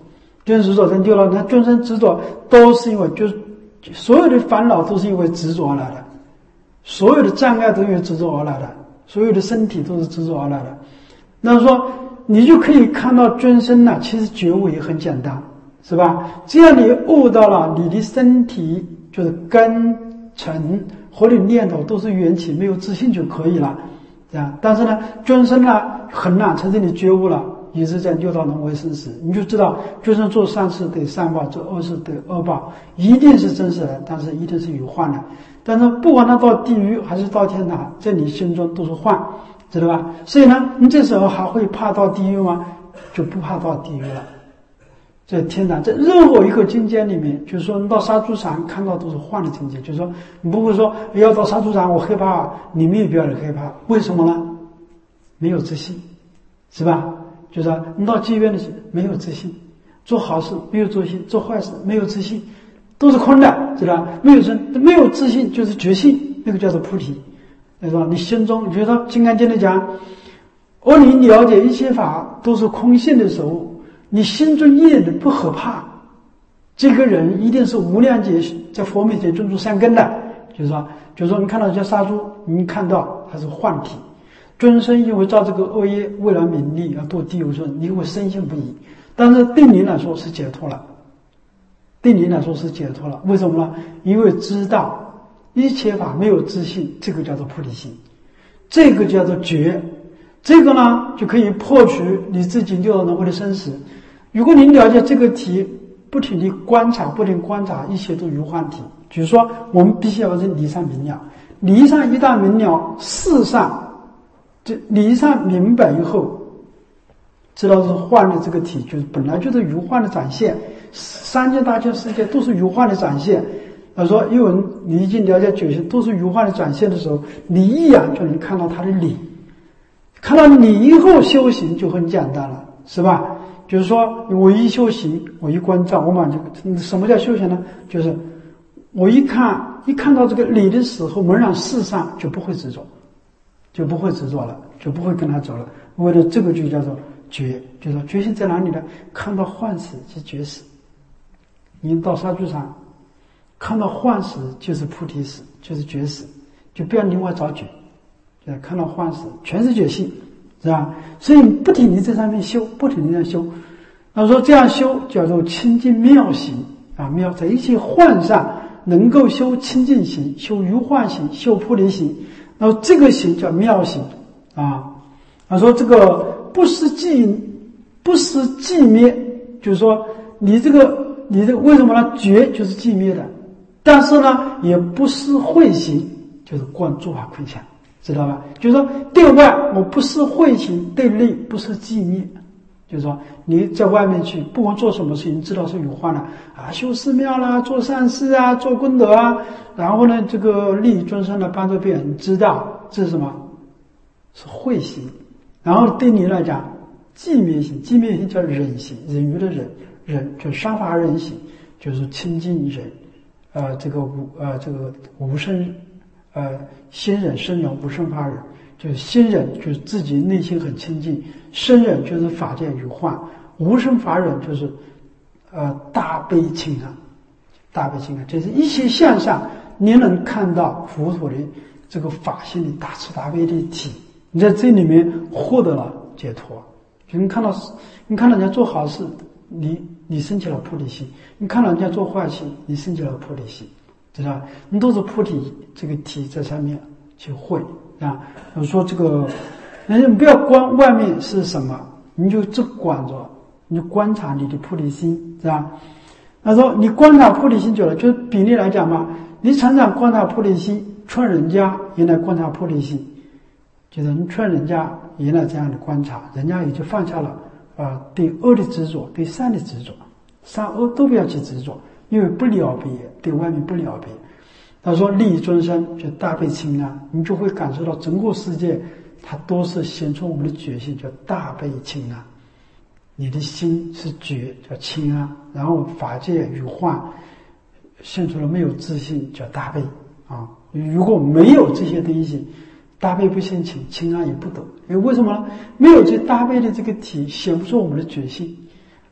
君生执着成就了。那君生执着都是因为，就是所有的烦恼都是因为执着而来的，所有的障碍都因为执着而来的，所有的身体都是执着而来的。那说你就可以看到君生呢，其实觉悟也很简单，是吧？只要你悟到了你的身体就是根尘和你念头都是缘起，没有自信就可以了，这样。但是呢，君生呢很难承认你觉悟了，也是在六道轮回生死，你就知道君生做善事得善报，做恶事得恶报，一定是真实的，但是一定是有幻的。但是不管他到地狱还是到天堂，在你心中都是幻，知道吧？所以呢，你这时候还会怕到地狱吗？就不怕到地狱了。在天堂，在任何一个境界里面，就是说你到杀猪场看到都是幻的境界，就是说你不会说要到杀猪场我害怕，你们也不要害怕，为什么呢？没有自信，是吧？就是说你到妓院的时候没有自信，做好事没有自信，做坏事没有自信，都是空的，知道吧？没有真没有自信就是觉性，那个叫做菩提，是吧？你心中，你觉得《金刚经》里讲，而你了解一切法都是空性的时候，你心中一点都不可怕，这个人一定是无量劫在佛面前种出善根的。就是说，就是说，你看到人家杀猪，你看到他是幻体，尊生因为造这个恶业，为了名利而堕地狱，说你会深信不疑。但是对你来说是解脱了，对你来说是解脱了。为什么呢？因为知道一切法没有自信，这个叫做菩提心，这个叫做觉。这个呢，就可以破除你自己六道轮回的生死。如果你了解这个题，不停地观察，不停观察，一切都如幻体。就是说，我们必须要是离上明了，离上一旦明了，事上这离上明白以后，知道是幻的这个体，就是本来就是如幻的展现。三界大千世界都是如幻的展现。他说，因为你已经了解觉性都是如幻的展现的时候，你一眼就能看到它的理。看到你以后修行就很简单了，是吧？就是说我一修行，我一关照，我马上就什么叫修行呢？就是我一看一看到这个理的时候，门上事上就不会执着，就不会执着了，就不会跟他走了。为了这个就叫做觉，就是说觉性在哪里呢？看到幻时即觉死。你到杀猪场看到幻时就是菩提死，就是觉死，就不要另外找觉。看到幻时全是觉性，是吧？所以不停地在上面修，不停地在修。他说这样修叫做清净妙行啊，妙在一切幻上能够修清净行，修如幻行，修菩提行。然后这个行叫妙行啊。他说这个不思寂，不思寂灭，就是说你这个你这个为什么呢？觉就是寂灭的，但是呢也不思慧行，就是观诸法空相。知道吧？就是说对外我不是慧行，对内不是寂灭。就是说你在外面去不管做什么事情，知道是有幻的啊，修寺庙啦，做善事啊，做功德啊，然后呢这个利益众生的帮助别人，你知道这是什么？是慧行。然后对你来讲寂灭行，寂灭行叫忍行，忍辱的忍，忍就是三法忍行，就是清净忍，呃这个无呃这个无生呃，心忍、生忍、无生法忍，就是心忍就是自己内心很清净，生忍就是法界有幻，无生法忍就是呃大悲清安，大悲清安，这是一切向上你能看到佛陀的这个法性的大慈大悲的体，你在这里面获得了解脱。就你看到你看到人家做好事，你你升起了菩提心；你看到人家做坏事，你升起了菩提心。知道你都是菩提这个体在上面去会啊。我说这个，你不要观外面是什么，你就只管着，你就观察你的菩提心，是吧？他说你观察菩提心久了，就是比例来讲嘛，你常常观察菩提心，劝人家也来观察菩提心，就是你劝人家也来这样的观察，人家也就放下了啊、呃、对恶的执着，对善的执着，善恶都不要去执着。因为不了别，对外面不了别。他说利益众生就大悲清安，你就会感受到整个世界它都是显出我们的觉性，叫大悲清安。你的心是觉，叫清安，然后法界与幻现出了没有自信，叫大悲啊。如果没有这些东西，大悲不现前，清安也不懂。因为为什么呢？没有这大悲的这个体，显不出我们的觉性。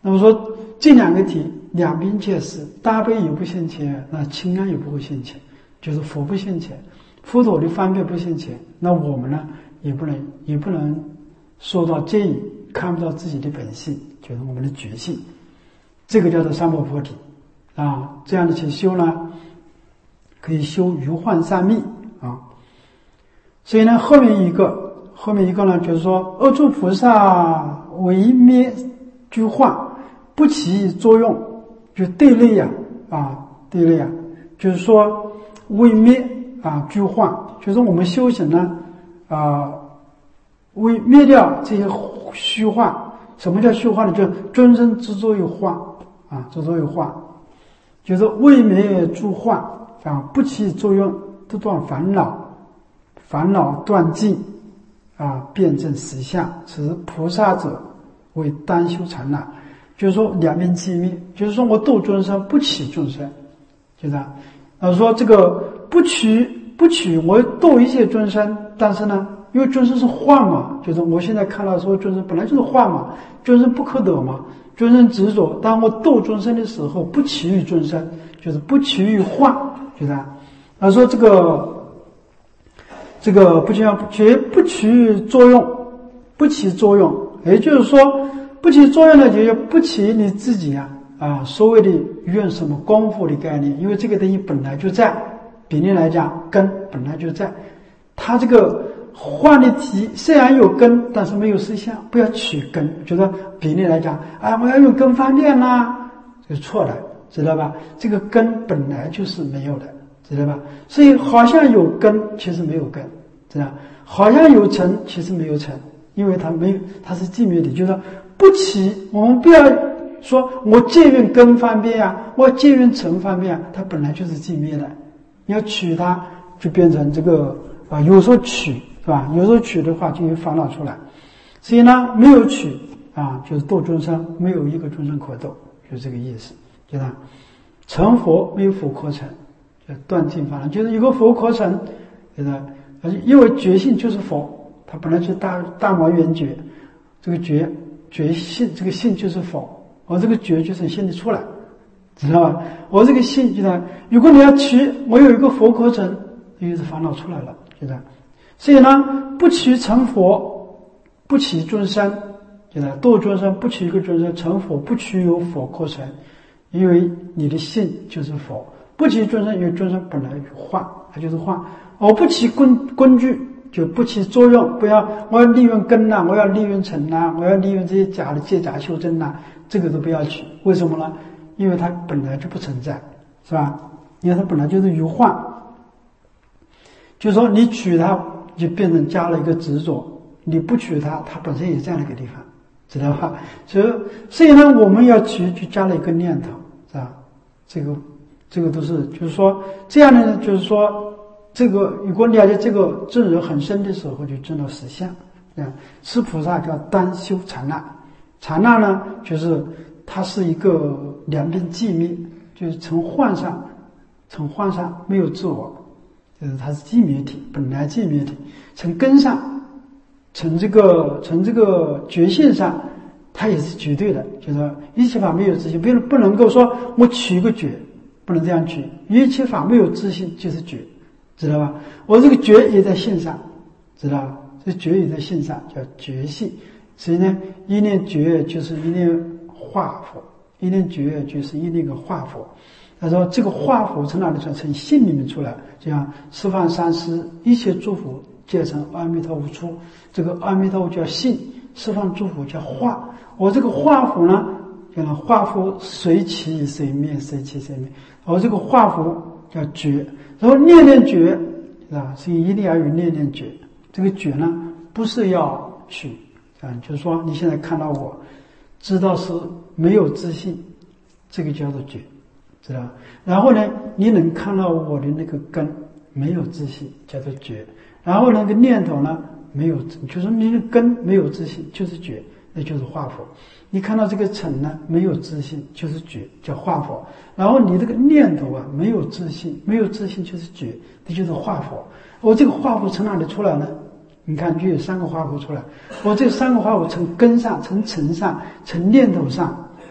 那么说这两个体两边皆是，大悲也不现前，那清安也不会现前，就是佛不现前，佛陀的方便不现前，那我们呢也不能也不能受到戒瘾，看不到自己的本性，就是我们的觉性，这个叫做三摩菩提啊。这样的去修呢，可以修如幻三密啊。所以呢，后面一个后面一个呢，就是说二处菩萨为灭诸幻，不起作用，就对类呀啊，对类呀，就是说为灭啊诸幻，就是我们修行呢啊，为灭掉这些虚幻。什么叫虚幻呢？就尊生之作于幻啊，之作于幻，就是为灭诸幻啊，不起作用，不断烦恼，烦恼断尽啊，辩证实相，此菩萨者为单修禅那。就是说两面寂灭，就是说我度众生不起众生，就这样。呃，说这个不取不取，我度一切众生，但是呢，因为众生是幻嘛，就是我现在看到说众生本来就是幻嘛，众生不可得嘛，众生执着。当我度众生的时候，不起于众生，就是不起于幻，就这样。啊，说这个这个不将绝不起作用，不起作用，也就是说。不起作用呢，就是不起你自己啊啊，所谓的用什么功夫的概念，因为这个东西本来就在，比例来讲根本来就在，它这个幻的体虽然有根，但是没有实相，不要取根，觉得比例来讲啊，我要用根方便啦，这是错的，知道吧？这个根本来就是没有的，知道吧？所以好像有根，其实没有根，知道？好像有尘，其实没有尘，因为它没有，它是寂灭的，就是说。不起，我们不要说我借用根方便啊，我借用尘方便啊，它本来就是寂灭的。你要取它，就变成这个啊，有时候取是吧？有时候取的话，就有烦恼出来。所以呢，没有取啊，就是度众生，没有一个众生可度，就是这个意思。就这样，成佛没有佛可成，就断尽烦恼，就是有个佛可成，就是因为觉性就是佛，它本来就是大大摩圆觉，这个觉。觉性，这个性就是佛，我这个觉就是心里出来，知道吧？我这个性就呢，如果你要取，我有一个佛可成，于是烦恼出来了，就这样。所以呢，不取成佛，不取众生，就呢，度众生不取一个众生，成佛不取有佛可成，因为你的性就是佛，不取众生，因为众生本来有幻，它就是幻，我不取工工具。就不起作用，不要我要利用根呐、啊，我要利用尘呐、啊，我要利用这些假的借假修真呐、啊，这个都不要取。为什么呢？因为它本来就不存在，是吧？因为它本来就是有幻，就是说你取它，就变成加了一个执着；你不取它，它本身也在那个地方，知道吧？所以，所以呢，我们要取，就加了一个念头，是吧？这个，这个都是，就是说这样呢，就是说。这个如果了解这个正人很深的时候，就证到实相。啊，是菩萨叫单修禅那，禅那呢，就是它是一个两边寂灭，就是从幻上，从幻上没有自我，就是它是寂灭体，本来寂灭体。从根上，从这个从这个觉性上，它也是绝对的，就是说一切法没有自性，不能不能够说我取一个觉，不能这样取，一切法没有自性就是觉。知道吧？我这个觉也在性上，知道吧？这觉也在性上，叫觉性。所以呢，一念觉就是一念化佛，一念觉就是一念个化佛。他说这个化佛从哪里出来？从性里面出来。就像十方三世一切诸佛皆从阿弥陀佛出，这个阿弥陀佛叫性，十方诸佛叫化。我这个化佛呢，叫化佛随起随灭，随起随灭。我这个化佛叫觉。然后念念觉啊，所以一定要有念念觉。这个觉呢，不是要取啊，就是说你现在看到我，知道是没有自信，这个叫做觉，知道吧？然后呢，你能看到我的那个根没有自信，叫做觉。然后那个念头呢，没有，就是你的根没有自信，就是觉，那就是化佛。你看到这个尘呢，没有自信，就是觉，叫化佛。然后你这个念头啊，没有自信，没有自信就是觉，这就是化佛。我这个化佛从哪里出来呢？你看，就有三个化佛出来。我这三个化佛从根上、从尘上、从念头上，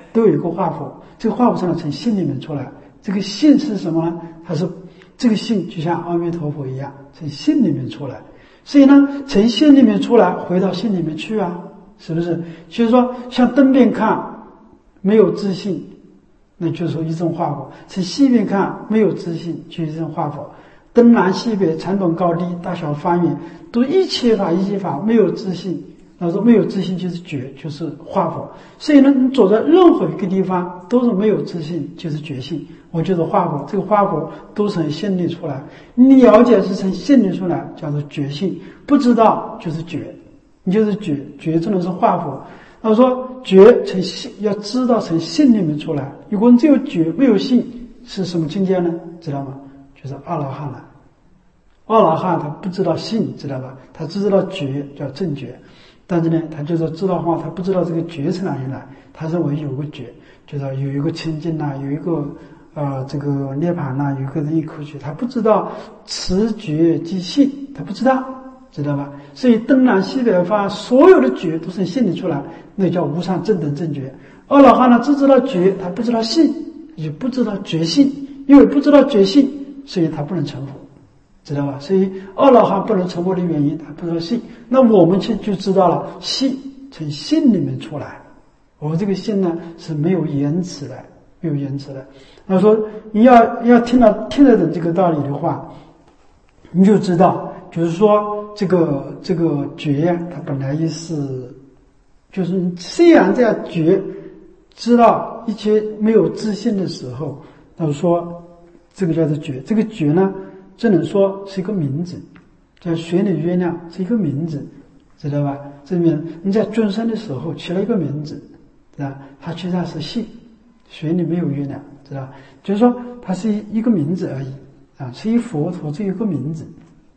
都有一个化佛，这个化佛上从心里面出来。这个性是什么呢？它是这个性就像阿弥陀佛一样，从心里面出来。所以呢，从心里面出来，回到心里面去啊，是不是？就是说，向东边看，没有自信，那就是说一种化佛；从西边看，没有自信，就是一种化佛。东南西北、长短高低、大小方圆，都一切法一切法，没有自信。那说没有自信就是觉，就是化佛。所以呢，你走在任何一个地方，都是没有自信，就是觉性。我就是化佛，这个化佛都从心里出来。你了解是从心里出来，叫做觉性；不知道就是觉，你就是觉，觉只能是化佛。那说觉从心，要知道从心里面出来。如果你只有觉没有性，是什么境界呢？知道吗？就是阿罗汉了。阿罗汉他不知道性，知道吧？他只知道觉，叫正觉。但是呢，他就是知道话，他不知道这个觉从哪里来，他认为有个觉，就是有一个清净呐、啊，有一个呃这个涅槃呐、啊，有一个一口觉，他不知道此觉即性，他不知道，知道吧？所以东南西北方所有的觉都是心里出来，那叫无上正等正觉。阿罗汉呢，只知道觉，他不知道性，也不知道觉性，因为不知道觉性，所以他不能成佛。知道吧？所以阿罗汉不能成佛的原因，他不知道性。那我们就就知道了，性从心里面出来。我这个性呢是没有言辞的，没有言辞的。他说你要要听到听得懂这个道理的话，你就知道，就是说这个这个觉呀，它本来是，就是虽然这样觉，知道一切没有自信的时候，他说这个叫做觉，这个觉呢。只能说是一个名字，叫水里月亮是一个名字，知道吧？这里面你在尊生的时候起了一个名字，知道吧？它其实上是性，水里没有月亮，知道吧？就是说它是一个名字而已啊，是一佛陀这一个名字。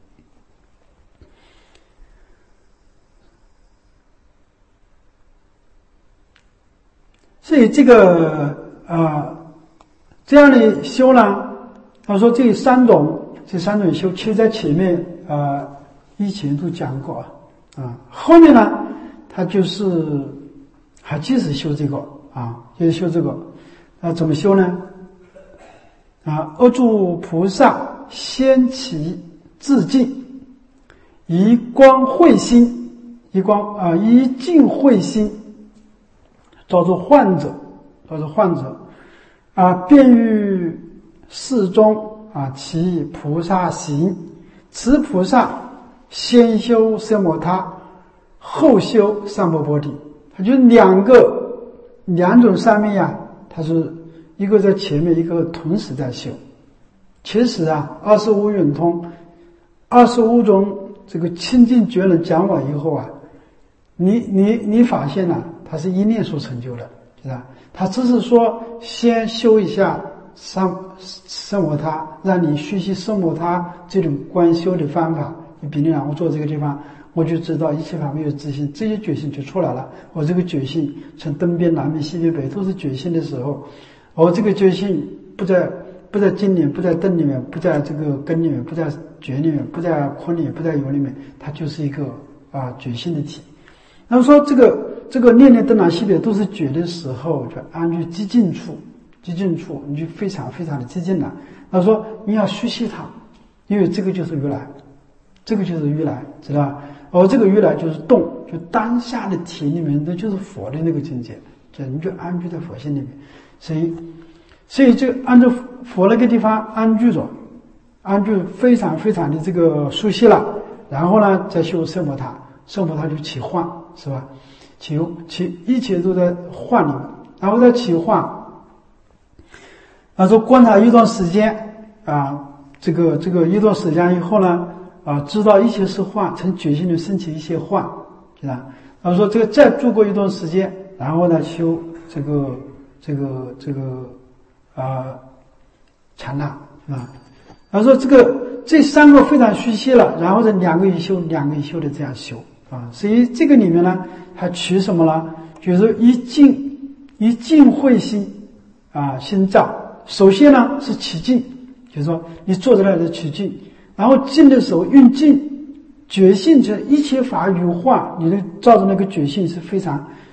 所以这个啊、呃，这样的修呢，他说这三种。这三种修，其实在前面啊、呃，以前都讲过啊，啊，后面呢，他就是还继续修这个啊，就是修这个，啊，怎么修呢？啊，阿住菩萨先其自净，以光慧心，以光啊，以净慧心，叫做患者，叫做患者啊，便于世中。啊，其菩萨行，此菩萨先修奢摩他，后修三波波提。它就两个两种上面呀、啊，它是一个在前面，一个同时在修。其实啊，二十五圆通，二十五种这个清净觉能讲完以后啊，你你你发现了、啊，它是一念所成就的，是吧？它只是说先修一下。三奢摩他，让你学习奢摩他这种观修的方法。你比如讲，我坐这个地方，我就知道一切法没有自信，这些觉性就出来了。我这个觉性从东边、南边、西边、北都是觉性的时候，我这个觉性不在不在经里面，不在灯里面，不在这个根里面，不在觉里面，不在空里面，不在有里面，它就是一个啊觉性的体。那么说这个这个念念东南西北都是觉的时候，就安居寂静处。寂静处，你就非常非常的寂静了。他说你要学习它，因为这个就是如来，这个就是如来，知道吧？而这个如来就是动，就当下的体里面，那就是佛的那个境界，就你就安居在佛性里面。所以，所以就按照佛那个地方安居着，安居非常非常的这个熟悉了。然后呢，再修奢摩他，奢摩他就起幻，是吧？起起一切都在幻里面，然后再起幻。他说观察一段时间啊，这个这个一段时间以后呢，啊，知道一切是幻，从觉性里升起一些幻，是吧？他说这个再度过一段时间，然后呢修这个这个这个啊禅那啊。他说这个这三个非常熟悉了，然后这两个一修，两个一修的这样修啊。所以这个里面呢，还取什么呢？就是以净以净慧心啊心造。首先呢是起静，就是说你坐在那里起静，然后静的时候用静觉性，这一切法语化，你的照着那个觉性是非常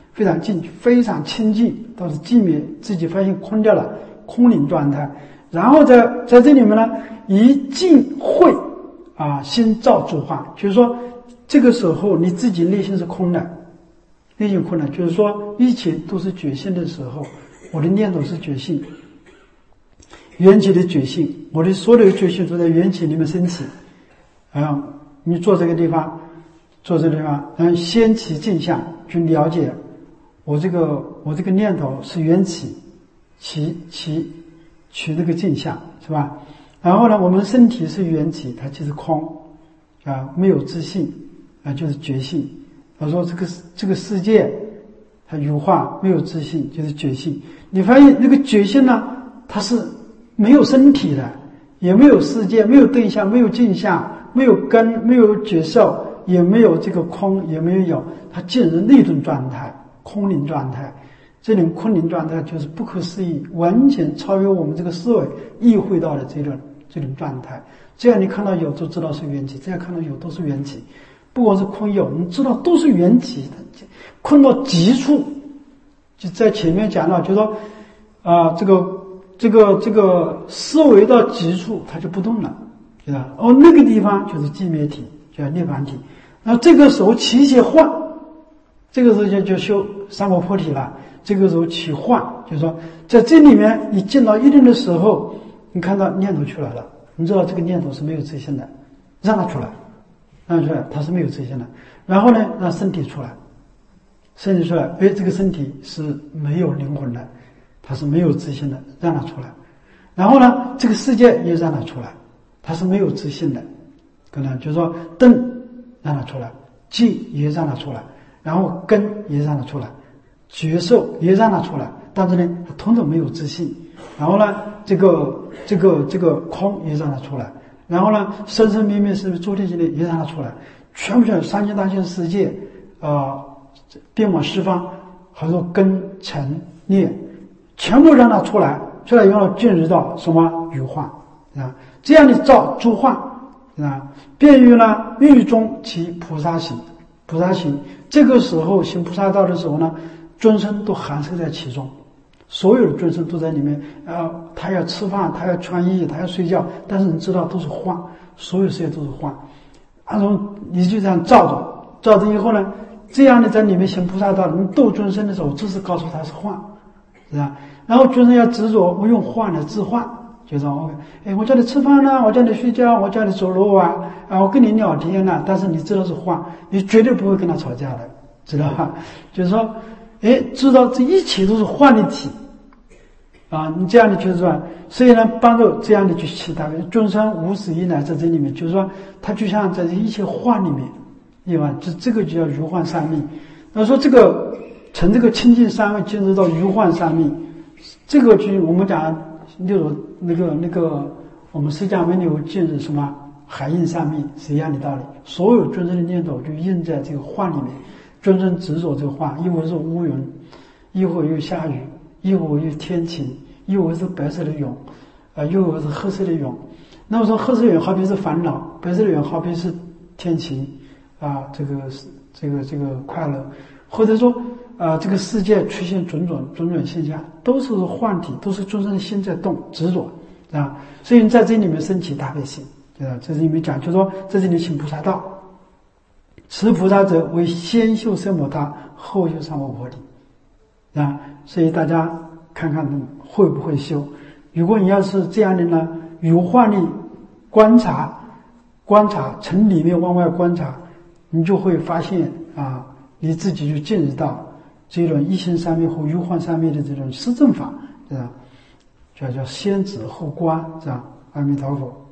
非常进去，非常清净，到是寂灭，自己发现空掉了，空灵状态。然后在在这里面呢，一静慧啊，心造诸化，就是说这个时候你自己内心是空的，内心空的，就是说一切都是觉性的时候，我的念头是觉性，缘起的觉性，我的所有的觉性都在缘起里面升起。啊，你坐这个地方，坐这个地方，嗯，先起镜像，去了解我这个我这个念头是缘起，起起取这个镜像，是吧？然后呢，我们身体是缘起，它就是空，啊，没有自性，啊，就是觉性。他说这个这个世界，它有化，没有自性，就是觉性。你发现那个觉性呢，它是没有身体的，也没有世界，没有对象，没有镜像，没有根，没有觉受，也没有这个空，也没有有，它进入那种状态，空灵状态。这种空灵状态就是不可思议，完全超越我们这个思维意会到的这种这种状态。这样你看到有就知道是缘起，这样看到有都是缘起，不管是空有，你知道都是缘起的。空到极处，就在前面讲到，就说啊、呃，这个这个这个思维到极处，它就不动了，对吧？哦，那个地方就是寂灭体，叫涅槃体。然后这个时候起一些幻，这个时候就就修三摩菩提了。这个时候起幻，就是说在这里面你见到一定的时候，你看到念头出来了，你知道这个念头是没有自性的，让它出来，让它出来，它是没有自性的。然后呢，让身体出来，身体出来，哎，这个身体是没有灵魂的，它是没有自性的，让它出来。然后呢，这个世界也让它出来，它是没有自性的，可能就是说灯让它出来，静也让它出来，然后根也让它出来。觉受也让它出来，但是呢，它统统没有自信。然后呢，这个这个这个空也让它出来。然后呢，生生灭灭是诸天心力也让它出来，全部全三界大千世界啊、呃，遍满十方，还有根尘念，全部让它出来。出来以后进入到什么有幻啊？这样的造诸幻啊，便于呢狱中其菩萨行，菩萨行这个时候行菩萨道的时候呢。众生都含摄在其中，所有的众生都在里面。呃，他要吃饭，他要穿衣，他要睡觉，但是你知道都是幻，所有世界都是幻。那种你就这样照着，照着以后呢，这样的在里面行菩萨道，你度众生的时候，就是告诉他是幻，是吧？然后众生要执着，我用幻来置幻，就说 OK， 哎，我叫你吃饭呢，我叫你睡觉，我叫你走路啊，啊，我跟你聊天呢，但是你知道是幻，你绝对不会跟他吵架的，知道吧？就是说。哎，知道这一切都是幻的体啊！你这样的就是说，所以呢，帮助这样的去其他众生无始以来在这里面，就是说，他就像在这一切幻里面，对吧？这这个就叫如幻三昧。那说这个从这个清净三昧进入到如幻三昧，这个就我们讲，例如那个那个我们释迦牟尼佛进入什么海印三昧是一样的道理，所有众生的念头就印在这个幻里面。众生执着这个幻，一会是乌云，一会又下雨，一会又天晴，一会是白色的云，啊，又会是黑色的云。那么说黑色的云好比是烦恼，白色的云好比是天晴，啊，这个这个这个快乐，或者说啊，这个世界出现种种种种现象，都是幻体，都是众生的心在动执着啊。所以在这里面升起大悲心，对吧？这里面讲，就说在这里行菩萨道。持菩萨者为先修奢摩他，后修三摩菩提啊！所以大家看看会不会修。如果你要是这样的呢，有幻力观察，观察从里面往外观察，你就会发现啊，你自己就进入到这种一心三昧或有幻三昧的这种施正法，这样叫叫先止后观，这样。阿弥陀佛。